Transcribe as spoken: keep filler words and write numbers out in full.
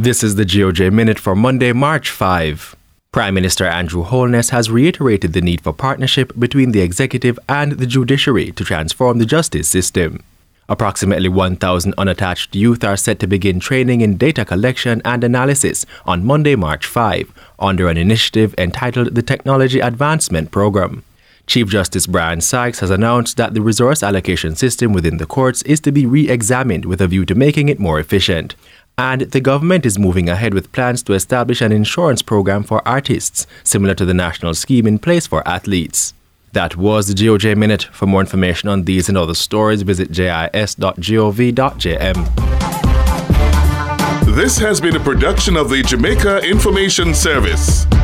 This is the G O J Minute for Monday, March fifth. Prime Minister Andrew Holness has reiterated the need for partnership between the executive and the judiciary to transform the justice system. Approximately one thousand unattached youth are set to begin training in data collection and analysis on Monday, March fifth, under an initiative entitled the Technology Advancement Program. Chief Justice Brian Sykes has announced that the resource allocation system within the courts is to be re-examined with a view to making it more efficient. And the government is moving ahead with plans to establish an insurance program for artists, similar to the national scheme in place for athletes. That was the G O J Minute. For more information on these and other stories, visit j i s dot gov dot j m. This has been a production of the Jamaica Information Service.